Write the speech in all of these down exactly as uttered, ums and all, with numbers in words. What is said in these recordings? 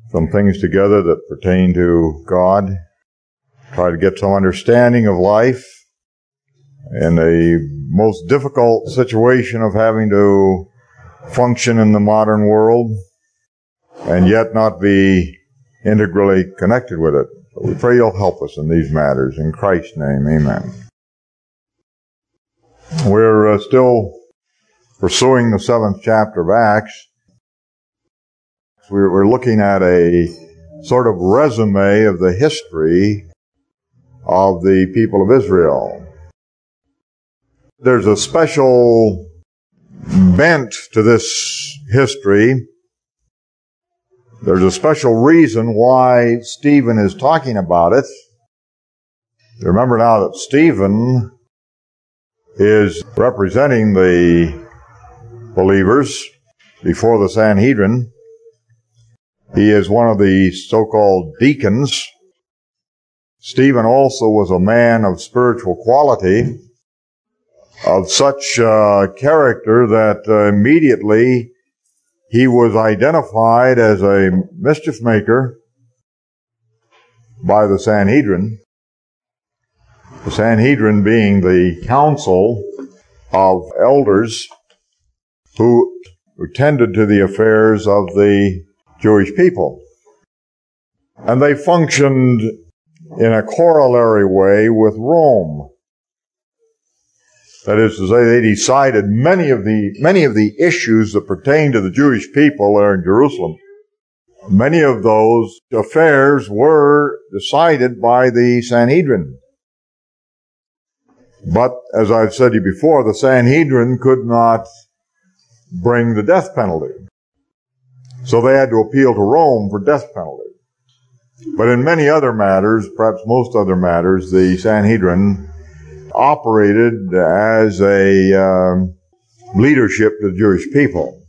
some things together that pertain to God, try to get some understanding of life in a most difficult situation of having to function in the modern world and yet not be integrally connected with it. So we pray you'll help us in these matters. In Christ's name, amen. We're uh, still pursuing the seventh chapter of Acts. We're, we're looking at a sort of resume of the history of the people of Israel. There's a special bent to this history. There's a special reason why Stephen is talking about it. Remember now that Stephen is representing the believers before the Sanhedrin. He is one of the so-called deacons. Stephen also was a man of spiritual quality, of such uh, character that uh, immediately he was identified as a mischief maker by the Sanhedrin. The Sanhedrin being the council of elders who tended to the affairs of the Jewish people. And they functioned in a corollary way with Rome. That is to say, they decided many of the, many of the issues that pertain to the Jewish people there in Jerusalem. Many of those affairs were decided by the Sanhedrin. But, as I've said to you before, the Sanhedrin could not bring the death penalty. So they had to appeal to Rome for death penalty. But in many other matters, perhaps most other matters, the Sanhedrin operated as a um, leadership to the Jewish people.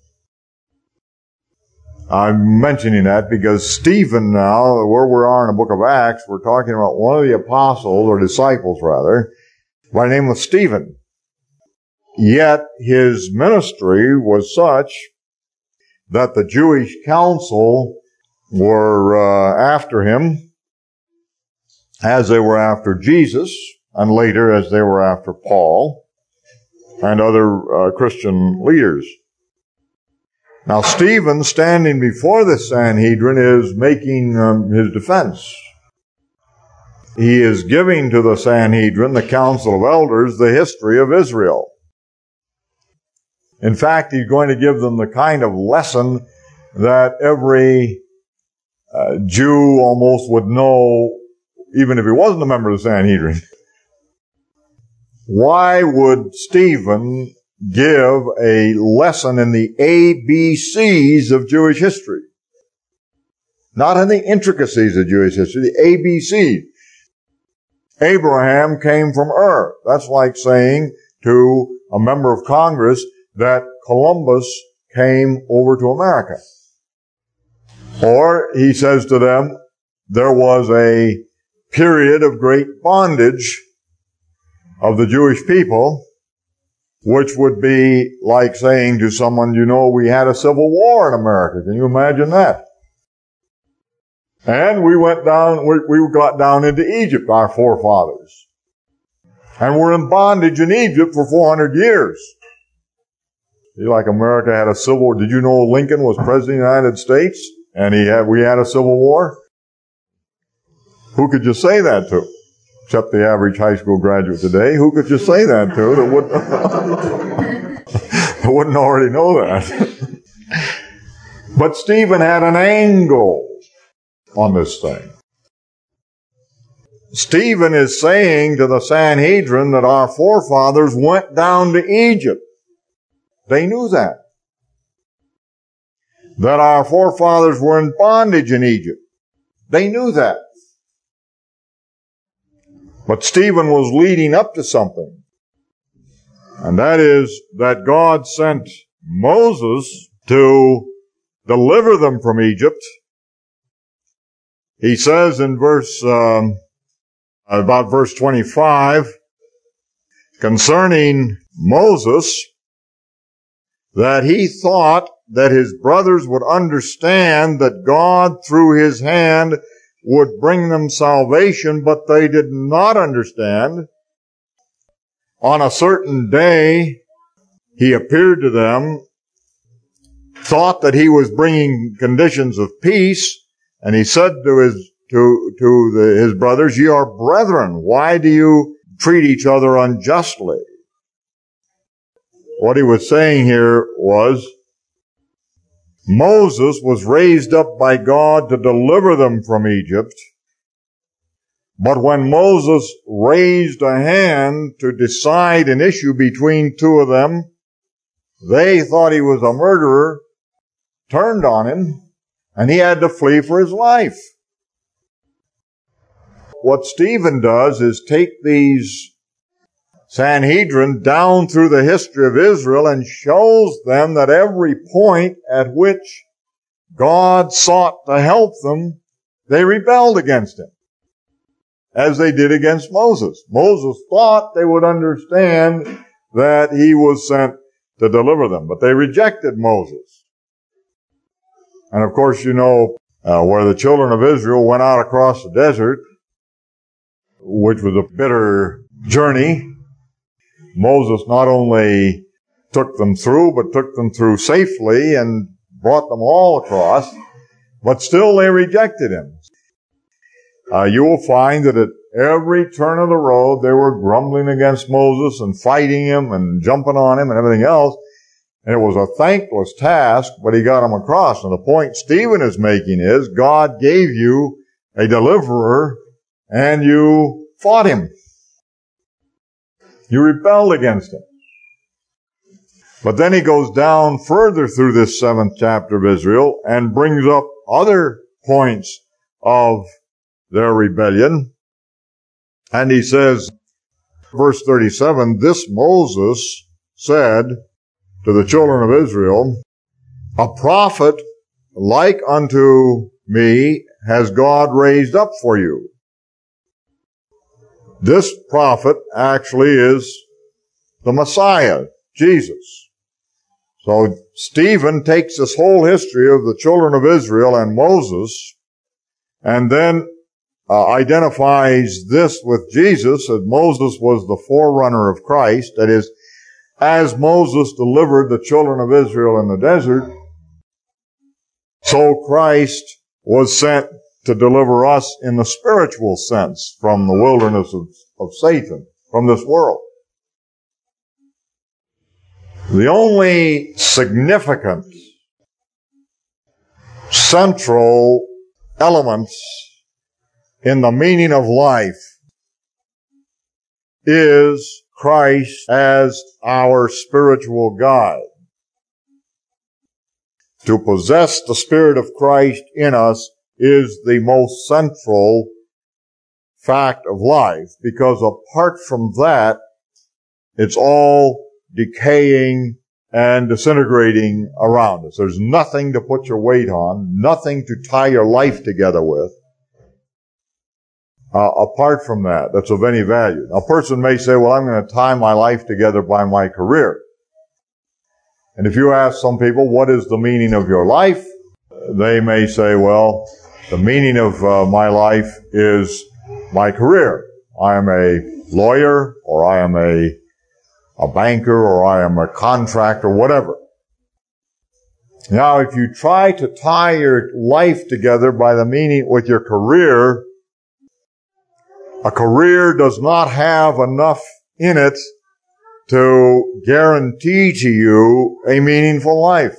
I'm mentioning that because Stephen now, where we are in the book of Acts, we're talking about one of the apostles, or disciples rather, by the name of Stephen. Yet his ministry was such that the Jewish council were uh, after him as they were after Jesus, and later as they were after Paul and other uh, Christian leaders. Now Stephen, standing before the Sanhedrin, is making um, his defense. He is giving to the Sanhedrin, the council of elders, the history of Israel. In fact, he's going to give them the kind of lesson that every uh, Jew almost would know, even if he wasn't a member of the Sanhedrin. Why would Stephen give a lesson in the A B Cs of Jewish history? Not in the intricacies of Jewish history, the A B Cs. Abraham came from Ur. That's like saying to a member of Congress that Columbus came over to America. Or he says to them, there was a period of great bondage of the Jewish people, which would be like saying to someone, you know, we had a civil war in America. Can you imagine that? And we went down, we, we got down into Egypt, our forefathers. And we're in bondage in Egypt for four hundred years. Like America had a civil war. Did you know Lincoln was president of the United States? And he had, we had a civil war? Who could you say that to? Except the average high school graduate today. Who could you say that to that wouldn't, that wouldn't already know that? But Stephen had an angle on this thing. Stephen is saying to the Sanhedrin that our forefathers went down to Egypt. They knew that. That our forefathers were in bondage in Egypt. They knew that. But Stephen was leading up to something. And that is that God sent Moses to deliver them from Egypt. He says in verse, um, about verse twenty-five, concerning Moses, that he thought that his brothers would understand that God, through his hand, would bring them salvation, but they did not understand. On a certain day, he appeared to them, thought that he was bringing conditions of peace, and he said to his to to the, his brothers, "Ye are brethren. Why do you treat each other unjustly?" What he was saying here was, Moses was raised up by God to deliver them from Egypt, but when Moses raised a hand to decide an issue between two of them, they thought he was a murderer, turned on him, and he had to flee for his life. What Stephen does is take these Sanhedrin down through the history of Israel and shows them that every point at which God sought to help them, they rebelled against him, as they did against Moses. Moses thought they would understand that he was sent to deliver them, but they rejected Moses. And of course, you know, uh, where the children of Israel went out across the desert, which was a bitter journey, Moses not only took them through, but took them through safely and brought them all across, but still they rejected him. Uh, you will find that at every turn of the road, they were grumbling against Moses and fighting him and jumping on him and everything else. And it was a thankless task, but he got them across. And the point Stephen is making is, God gave you a deliverer and you fought him. You rebelled against him. But then he goes down further through this seventh chapter of Israel and brings up other points of their rebellion. And he says, verse thirty-seven, "This Moses said to the children of Israel, a prophet like unto me has God raised up for you." This prophet actually is the Messiah, Jesus. So Stephen takes this whole history of the children of Israel and Moses, and then uh, identifies this with Jesus, as Moses was the forerunner of Christ. That is, as Moses delivered the children of Israel in the desert, so Christ was sent to deliver us in the spiritual sense from the wilderness of, of Satan, from this world. The only significant central elements in the meaning of life is Christ as our spiritual guide. To possess the Spirit of Christ in us is the most central fact of life, because apart from that, it's all decaying and disintegrating around us. There's nothing to put your weight on, nothing to tie your life together with. Uh, apart from that, that's of any value. A person may say, well, I'm going to tie my life together by my career. And if you ask some people, what is the meaning of your life? They may say, well, the meaning of uh, my life is my career. I am a lawyer, or I am a, a banker, or I am a contractor, whatever. Now, if you try to tie your life together by the meaning with your career, a career does not have enough in it to guarantee to you a meaningful life.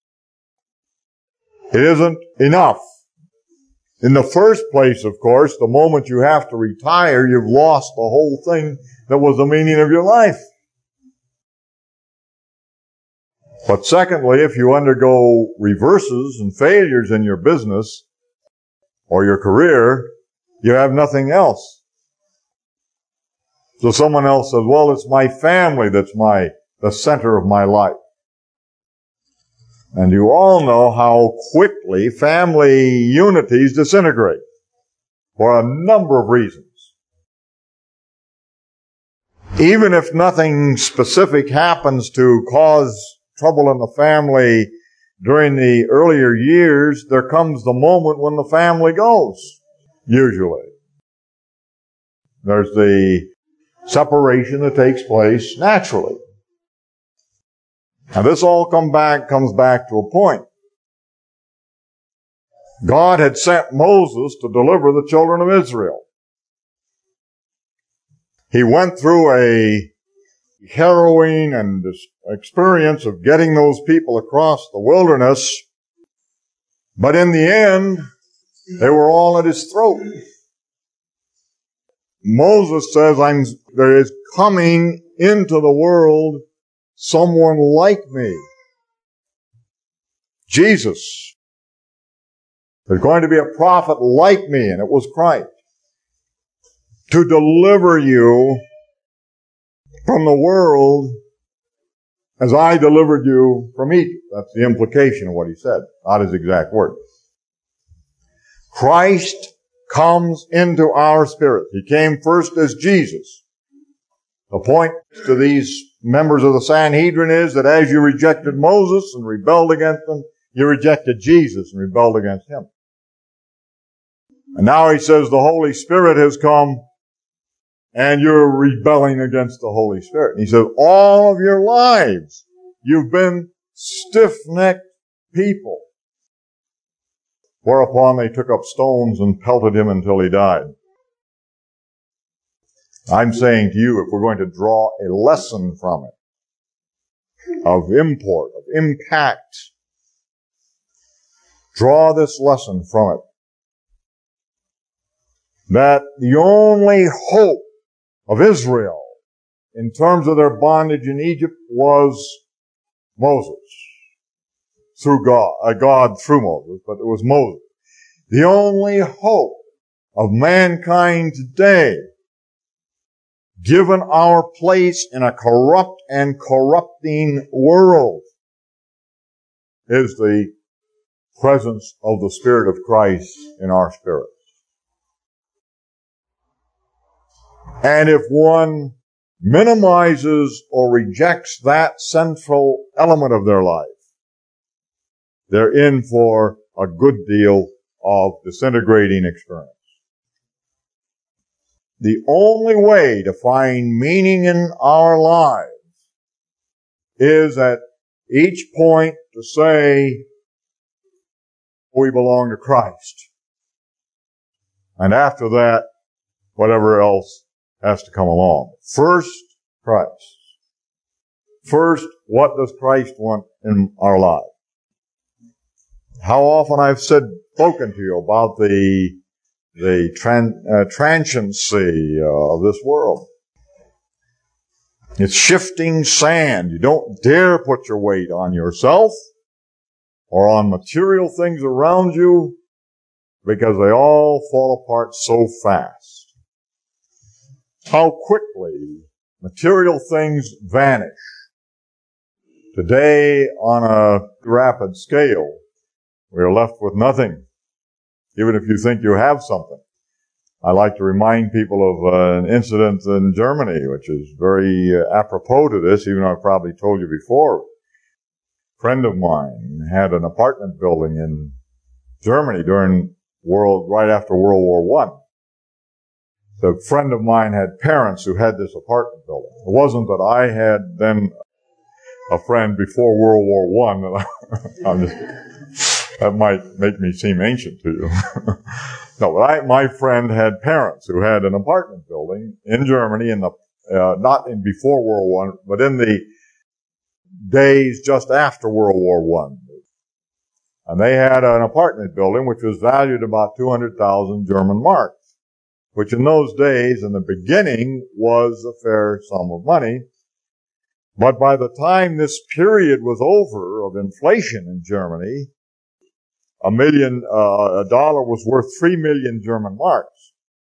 It isn't enough. In the first place, of course, the moment you have to retire, you've lost the whole thing that was the meaning of your life. But secondly, if you undergo reverses and failures in your business or your career, you have nothing else. So someone else says, well, it's my family that's my, the center of my life. And you all know how quickly family unities disintegrate for a number of reasons. Even if nothing specific happens to cause trouble in the family during the earlier years, there comes the moment when the family goes, usually. There's the separation that takes place naturally. And this all come back, comes back to a point. God had sent Moses to deliver the children of Israel. He went through a harrowing and experience of getting those people across the wilderness, but in the end, they were all at his throat. Moses says, I'm, there is coming into the world someone like me. Jesus. There's going to be a prophet like me, and it was Christ, to deliver you from the world as I delivered you from Egypt. That's the implication of what he said, not his exact words. Christ comes into our spirit. He came first as Jesus. The point to these members of the Sanhedrin is that as you rejected Moses and rebelled against him, you rejected Jesus and rebelled against him. And now he says the Holy Spirit has come and you're rebelling against the Holy Spirit. And he says, all of your lives, you've been stiff-necked people. Whereupon they took up stones and pelted him until he died. I'm saying to you, if we're going to draw a lesson from it, of import, of impact, draw this lesson from it, that the only hope of Israel in terms of their bondage in Egypt was Moses. Through God, uh, God through Moses, but it was Moses. The only hope of mankind today, given our place in a corrupt and corrupting world, is the presence of the Spirit of Christ in our spirits. And if one minimizes or rejects that central element of their life, they're in for a good deal of disintegrating experience. The only way to find meaning in our lives is at each point to say we belong to Christ. And after that, whatever else has to come along. First, Christ. First, what does Christ want in our lives? How often I've said, spoken to you about the the tran, uh, transiency uh, of this world. It's shifting sand. You don't dare put your weight on yourself or on material things around you because they all fall apart so fast. How quickly material things vanish. Today, on a rapid scale, we are left with nothing, even if you think you have something. I like to remind people of uh, an incident in Germany, which is very uh, apropos to this, even though I've probably told you before. A friend of mine had an apartment building in Germany during world, right after World War One. The friend of mine had parents who had this apartment building. It wasn't that I had then a friend before World War One. I'm just, that might make me seem ancient to you. No, but I, my friend had parents who had an apartment building in Germany in the, uh, not in before World War One, but in the days just after World War One. And they had an apartment building which was valued about two hundred thousand German marks, which in those days, in the beginning, was a fair sum of money. But by the time this period was over of inflation in Germany, a million, uh, a dollar was worth three million German marks.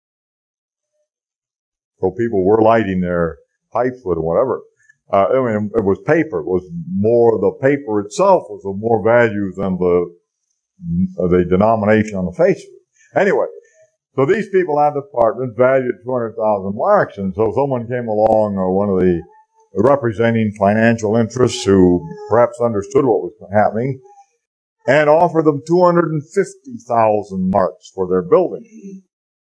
So people were lighting their pipes with whatever. Uh, I mean, it was paper. It was more, the paper itself was of more value than the, the denomination on the face of it. Anyway, so these people had apartments valued two hundred thousand marks, and so someone came along, uh, one of the representing financial interests who perhaps understood what was happening, and offer them two hundred fifty thousand marks for their building.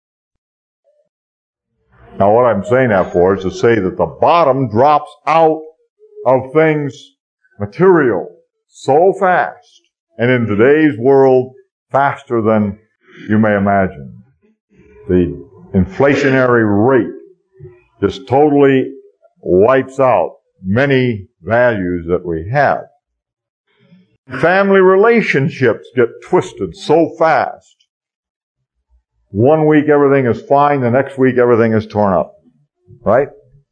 Now what I'm saying that for is to say that the bottom drops out of things material so fast, and in today's world, faster than you may imagine. The inflationary rate just totally wipes out many values that we have. Family relationships get twisted so fast. One week everything is fine, the next week everything is torn up. Right?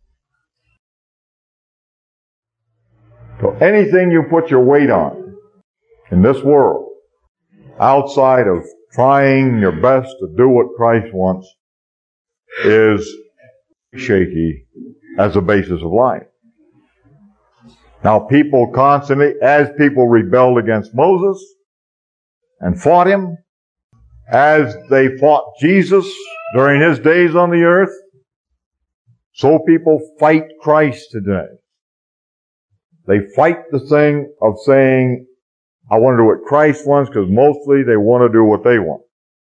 So anything you put your weight on in this world, outside of trying your best to do what Christ wants, is shaky as a basis of life. Now people constantly, as people rebelled against Moses and fought him, as they fought Jesus during his days on the earth, so people fight Christ today. They fight the thing of saying, I want to do what Christ wants, because mostly they want to do what they want.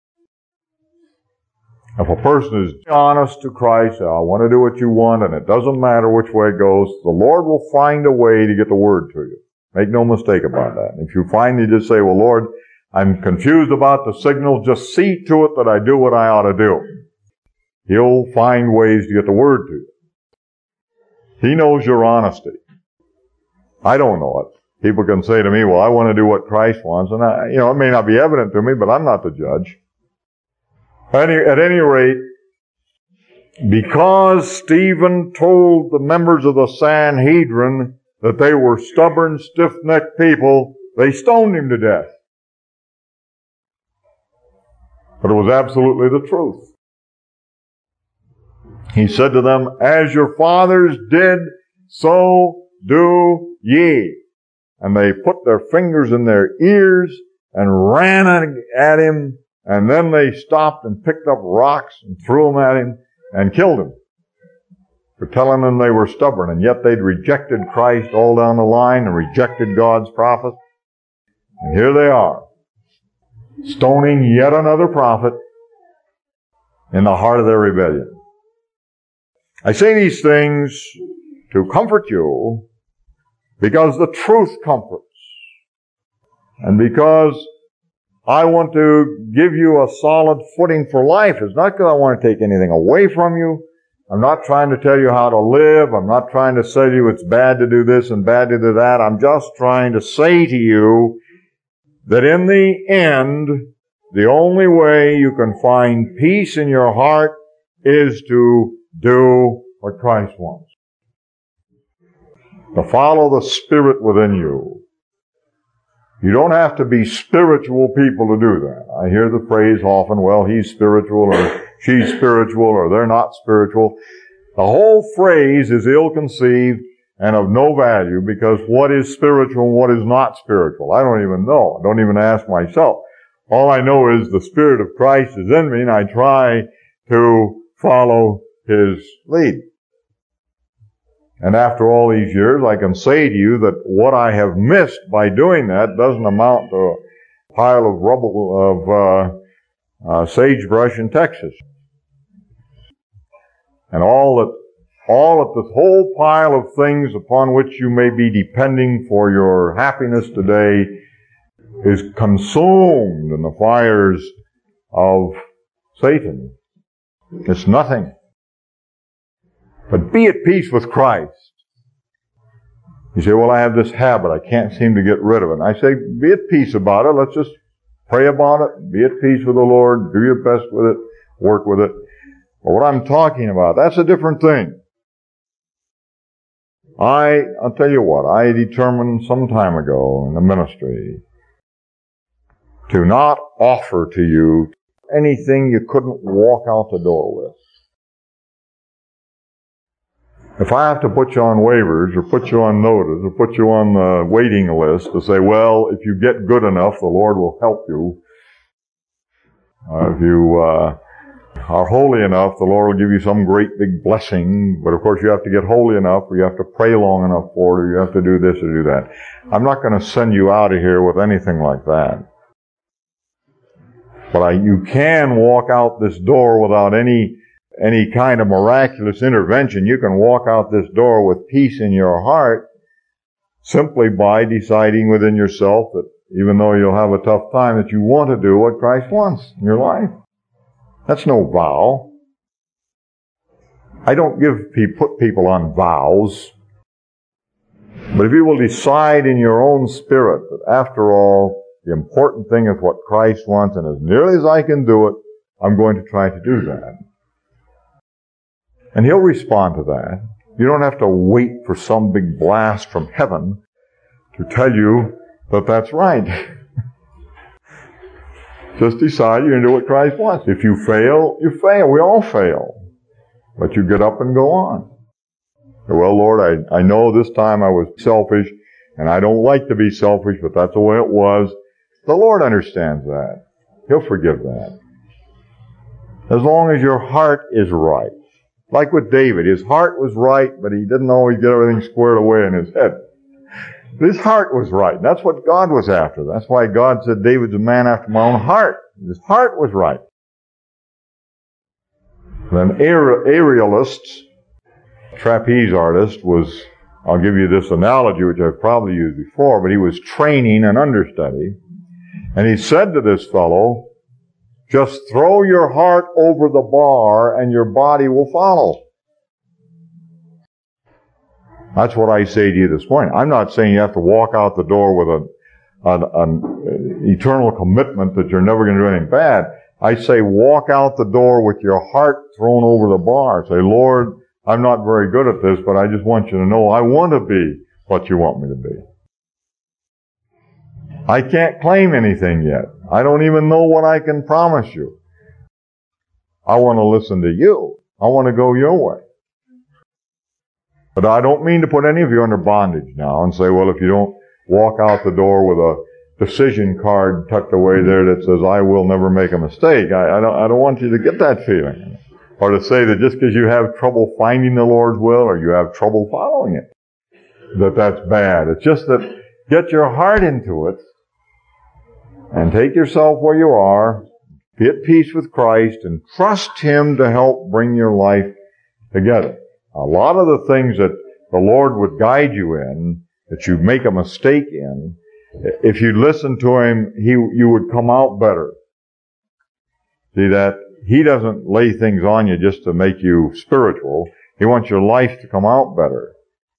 If a person is honest to Christ, I want to do what you want, and it doesn't matter which way it goes, the Lord will find a way to get the word to you. Make no mistake about that. If you finally just say, well, Lord, I'm confused about the signal, just see to it that I do what I ought to do. He'll find ways to get the word to you. He knows your honesty. I don't know it. People can say to me, well, I want to do what Christ wants, and I, you know, it may not be evident to me, but I'm not the judge. At any, at any rate, because Stephen told the members of the Sanhedrin that they were stubborn, stiff-necked people, they stoned him to death. But it was absolutely the truth. He said to them, as your fathers did, so do ye. And they put their fingers in their ears and ran at him, and then they stopped and picked up rocks and threw them at him and killed him for telling them they were stubborn. And yet they'd rejected Christ all down the line and rejected God's prophet. And here they are, stoning yet another prophet in the heart of their rebellion. I say these things to comfort you because the truth comforts. And because I want to give you a solid footing for life. It's not because I want to take anything away from you. I'm not trying to tell you how to live. I'm not trying to say to you it's bad to do this and bad to do that. I'm just trying to say to you that in the end, the only way you can find peace in your heart is to do what Christ wants. To follow the Spirit within you. You don't have to be spiritual people to do that. I hear the phrase often, well, he's spiritual or she's spiritual or they're not spiritual. The whole phrase is ill-conceived and of no value because what is spiritual and what is not spiritual? I don't even know. I don't even ask myself. All I know is the Spirit of Christ is in me and I try to follow His lead. And after all these years, I can say to you that what I have missed by doing that doesn't amount to a pile of rubble of uh, uh, sagebrush in Texas. And all that, all of the whole pile of things upon which you may be depending for your happiness today is consumed in the fires of Satan. It's nothing. But be at peace with Christ. You say, well, I have this habit. I can't seem to get rid of it. And I say, be at peace about it. Let's just pray about it. Be at peace with the Lord. Do your best with it. Work with it. But what I'm talking about, that's a different thing. I, I'll tell you what, I determined some time ago in the ministry to not offer to you anything you couldn't walk out the door with. If I have to put you on waivers or put you on notice or put you on the waiting list to say, well, if you get good enough, the Lord will help you. Uh, if you uh, are holy enough, the Lord will give you some great big blessing, but of course you have to get holy enough, or you have to pray long enough for it, or you have to do this or do that. I'm not going to send you out of here with anything like that. But I, you can walk out this door without any any kind of miraculous intervention. You can walk out this door with peace in your heart simply by deciding within yourself that even though you'll have a tough time, that you want to do what Christ wants in your life. That's no vow. I don't give put people on vows. But if you will decide in your own spirit that after all, the important thing is what Christ wants, and as nearly as I can do it, I'm going to try to do that. And He'll respond to that. You don't have to wait for some big blast from heaven to tell you that that's right. Just decide you're going to do what Christ wants. If you fail, you fail. We all fail. But you get up and go on. Well, Lord, I, I know this time I was selfish, and I don't like to be selfish, but that's the way it was. The Lord understands that. He'll forgive that. As long as your heart is right. Like with David, his heart was right, but he didn't always get everything squared away in his head. His heart was right. That's what God was after. That's why God said David's a man after my own heart. His heart was right. Then aerialist, trapeze artist was, I'll give you this analogy which I've probably used before, but he was training an understudy. And he said to this fellow, just throw your heart over the bar and your body will follow. That's what I say to you this morning. I'm not saying you have to walk out the door with a, an, an eternal commitment that you're never going to do anything bad. I say walk out the door with your heart thrown over the bar. Say, Lord, I'm not very good at this, but I just want you to know I want to be what you want me to be. I can't claim anything yet. I don't even know what I can promise you. I want to listen to you. I want to go your way. But I don't mean to put any of you under bondage now and say, well, if you don't walk out the door with a decision card tucked away there that says, I will never make a mistake. I, I don't, I don't want you to get that feeling. Or to say that just because you have trouble finding the Lord's will or you have trouble following it, that that's bad. It's just that get your heart into it and take yourself where you are, be at peace with Christ, and trust Him to help bring your life together. A lot of the things that the Lord would guide you in, that you make a mistake in, if you listen to Him, He, you would come out better. See that? He doesn't lay things on you just to make you spiritual. He wants your life to come out better.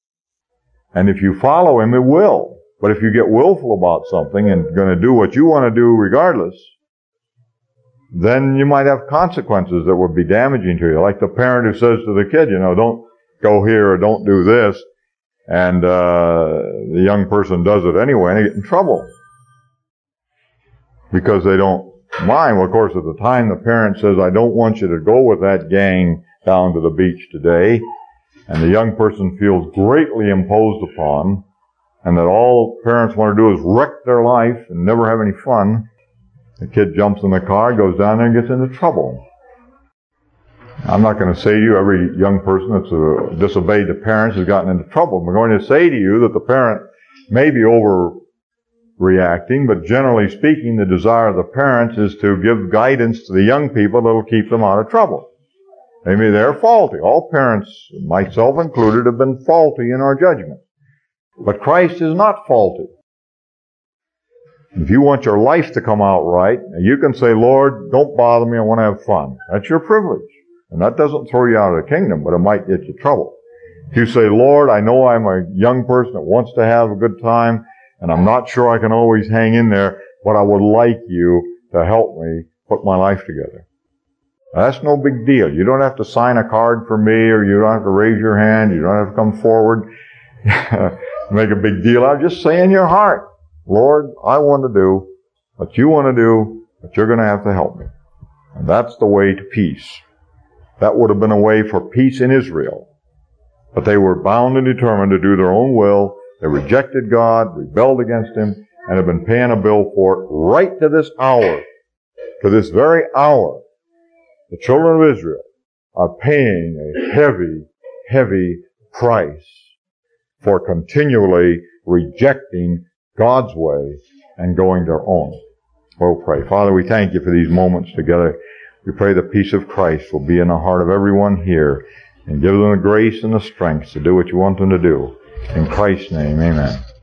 And if you follow Him, it will. But if you get willful about something and going to do what you want to do regardless, then you might have consequences that would be damaging to you. Like the parent who says to the kid, you know, don't go here or don't do this. And uh the young person does it anyway and they get in trouble. Because they don't mind. Well, of course, at the time the parent says, I don't want you to go with that gang down to the beach today. And the young person feels greatly imposed upon. And that all parents want to do is wreck their life and never have any fun. The kid jumps in the car, goes down there and gets into trouble. I'm not going to say to you every young person that's uh, disobeyed the parents has gotten into trouble. I'm going to say to you that the parent may be overreacting, but generally speaking, the desire of the parents is to give guidance to the young people that will keep them out of trouble. Maybe they're faulty. All parents, myself included, have been faulty in our judgment. But Christ is not faulty. If you want your life to come out right, you can say, Lord, don't bother me, I want to have fun. That's your privilege. And that doesn't throw you out of the kingdom, but it might get you trouble. If you say, Lord, I know I'm a young person that wants to have a good time, and I'm not sure I can always hang in there, but I would like you to help me put my life together. Now, that's no big deal. You don't have to sign a card for me, or you don't have to raise your hand, you don't have to come forward, make a big deal out. Just say in your heart, Lord, I want to do what you want to do, but you're going to have to help me. And that's the way to peace. That would have been a way for peace in Israel. But they were bound and determined to do their own will. They rejected God, rebelled against Him, and have been paying a bill for it right to this hour. To this very hour. the children of Israel are paying a heavy, heavy price for continually rejecting God's way and going their own. We'll pray. Father, we thank you for these moments together. We pray the peace of Christ will be in the heart of everyone here and give them the grace and the strength to do what you want them to do. In Christ's name, amen.